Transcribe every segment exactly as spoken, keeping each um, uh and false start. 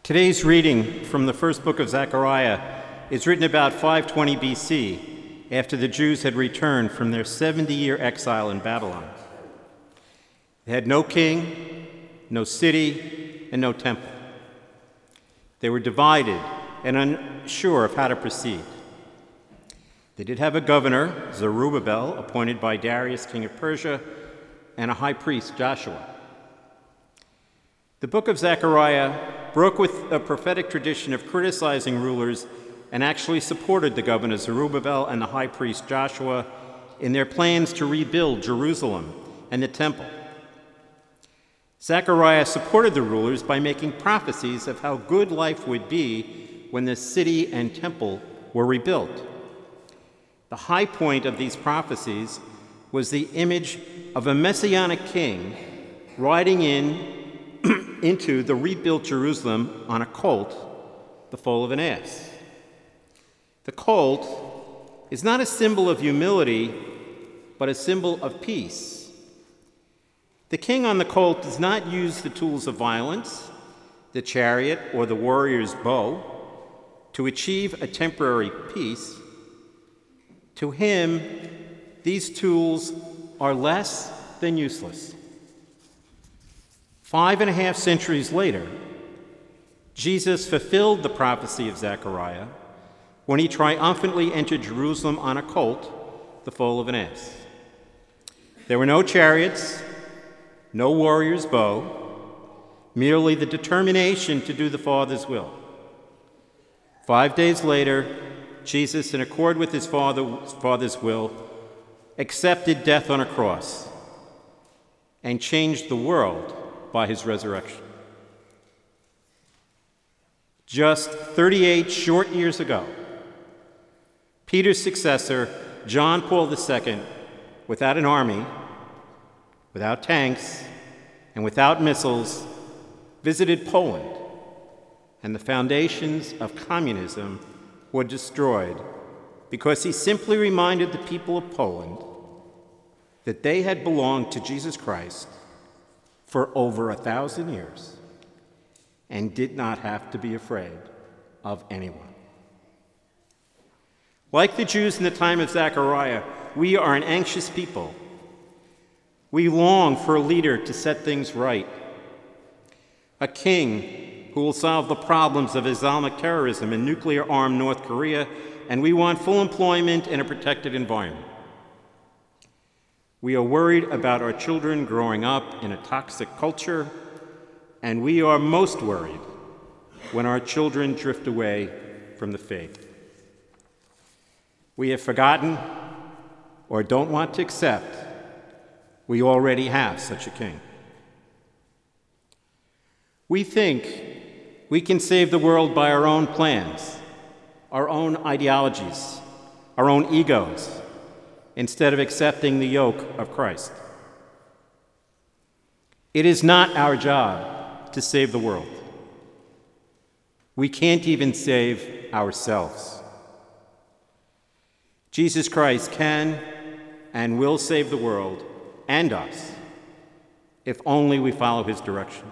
Today's reading from the first book of Zechariah is written about five twenty B C, after the Jews had returned from their seventy-year exile in Babylon. They had no king, no city, and no temple. They were divided and unsure of how to proceed. They did have a governor, Zerubbabel, appointed by Darius, king of Persia, and a high priest, Joshua. The book of Zechariah broke with a prophetic tradition of criticizing rulers and actually supported the governor Zerubbabel and the high priest Joshua in their plans to rebuild Jerusalem and the temple. Zechariah supported the rulers by making prophecies of how good life would be when the city and temple were rebuilt. The high point of these prophecies was the image of a messianic king riding in into the rebuilt Jerusalem on a colt, the foal of an ass. The colt is not a symbol of humility, but a symbol of peace. The king on the colt does not use the tools of violence, the chariot or the warrior's bow, to achieve a temporary peace. To him, these tools are less than useless. Five and a half centuries later, Jesus fulfilled the prophecy of Zechariah when he triumphantly entered Jerusalem on a colt, the foal of an ass. There were no chariots, no warrior's bow, merely the determination to do the Father's will. Five days later, Jesus, in accord with his father, Father's will, accepted death on a cross and changed the world by his resurrection. Just thirty-eight short years ago, Peter's successor, John Paul the Second, without an army, without tanks, and without missiles, visited Poland, and the foundations of communism were destroyed because he simply reminded the people of Poland that they had belonged to Jesus Christ for over a thousand years and did not have to be afraid of anyone. Like the Jews in the time of Zechariah, we are an anxious people. We long for a leader to set things right, a king who will solve the problems of Islamic terrorism and nuclear-armed North Korea, and we want full employment and a protected environment. We are worried about our children growing up in a toxic culture, and we are most worried when our children drift away from the faith. We have forgotten or don't want to accept we already have such a king. We think we can save the world by our own plans, our own ideologies, our own egos, instead of accepting the yoke of Christ. It is not our job to save the world. We can't even save ourselves. Jesus Christ can and will save the world and us if only we follow his direction.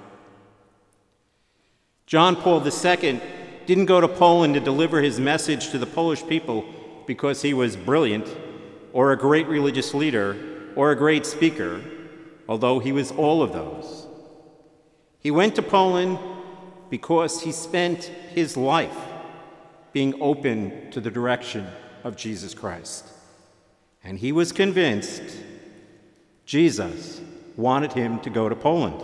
John Paul the Second didn't go to Poland to deliver his message to the Polish people because he was brilliant or a great religious leader or a great speaker, although he was all of those. He went to Poland because he spent his life being open to the direction of Jesus Christ. And he was convinced Jesus wanted him to go to Poland.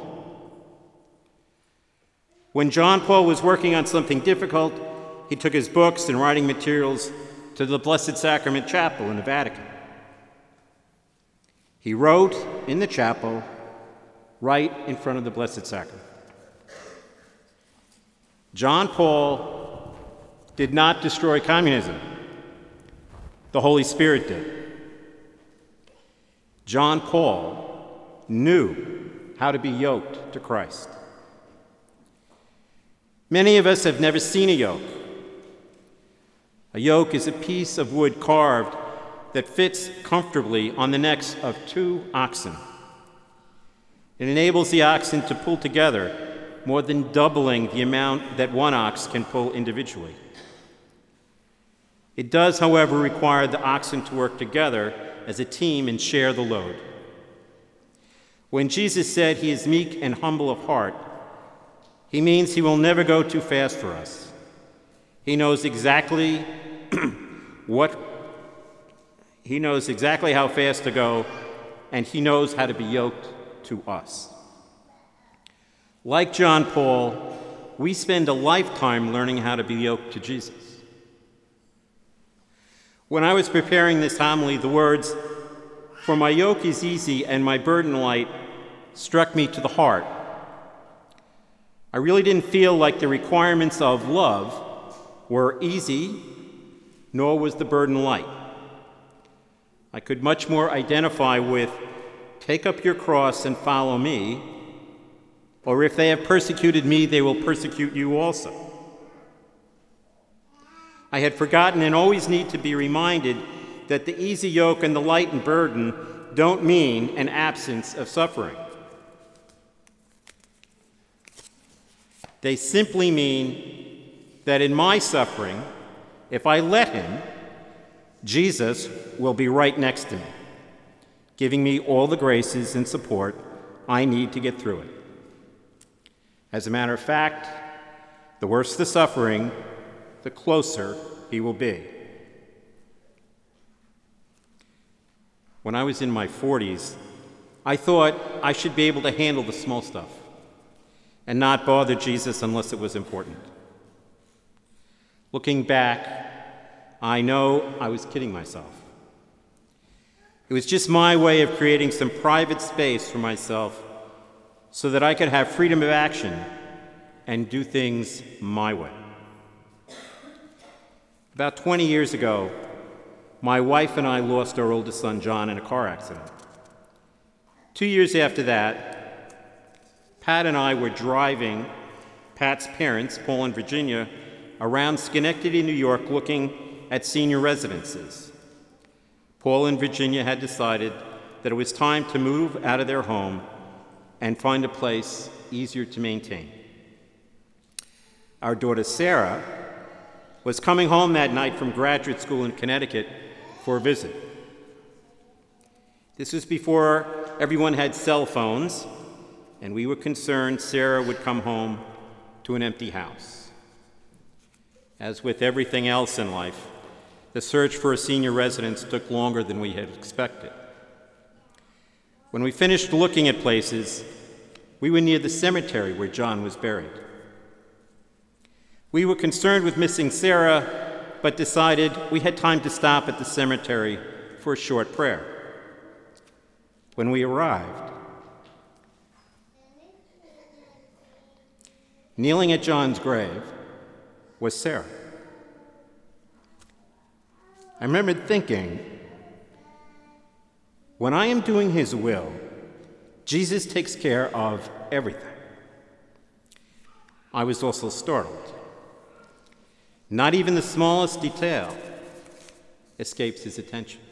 When John Paul was working on something difficult, he took his books and writing materials to the Blessed Sacrament Chapel in the Vatican. He wrote in the chapel right in front of the Blessed Sacrament. John Paul did not destroy communism. The Holy Spirit did. John Paul knew how to be yoked to Christ. Many of us have never seen a yoke. A yoke is a piece of wood carved that fits comfortably on the necks of two oxen. It enables the oxen to pull together more than doubling the amount that one ox can pull individually. It does, however, require the oxen to work together as a team and share the load. When Jesus said he is meek and humble of heart, he means he will never go too fast for us. He knows exactly what he knows exactly how fast to go, and he knows how to be yoked to us. Like John Paul, we spend a lifetime learning how to be yoked to Jesus. When I was preparing this homily, the words, "For my yoke is easy and my burden light," struck me to the heart. I really didn't feel like the requirements of love were easy, nor was the burden light. I could much more identify with, "Take up your cross and follow me," or "If they have persecuted me, they will persecute you also." I had forgotten and always need to be reminded that the easy yoke and the light burden don't mean an absence of suffering. They simply mean that in my suffering, if I let him, Jesus will be right next to me, giving me all the graces and support I need to get through it. As a matter of fact, the worse the suffering, the closer he will be. When I was in my forties, I thought I should be able to handle the small stuff and not bother Jesus unless it was important. Looking back, I know I was kidding myself. It was just my way of creating some private space for myself so that I could have freedom of action and do things my way. About twenty years ago, my wife and I lost our oldest son, John, in a car accident. Two years after that, Pat and I were driving Pat's parents, Paul and Virginia, around Schenectady, New York, looking at senior residences. Paul and Virginia had decided that it was time to move out of their home and find a place easier to maintain. Our daughter Sarah was coming home that night from graduate school in Connecticut for a visit. This was before everyone had cell phones, and we were concerned Sarah would come home to an empty house. As with everything else in life, the search for a senior residence took longer than we had expected. When we finished looking at places, we were near the cemetery where John was buried. We were concerned with missing Sarah, but decided we had time to stop at the cemetery for a short prayer. When we arrived, kneeling at John's grave was Sarah. I remembered thinking, when I am doing his will, Jesus takes care of everything. I was also startled. Not even the smallest detail escapes his attention.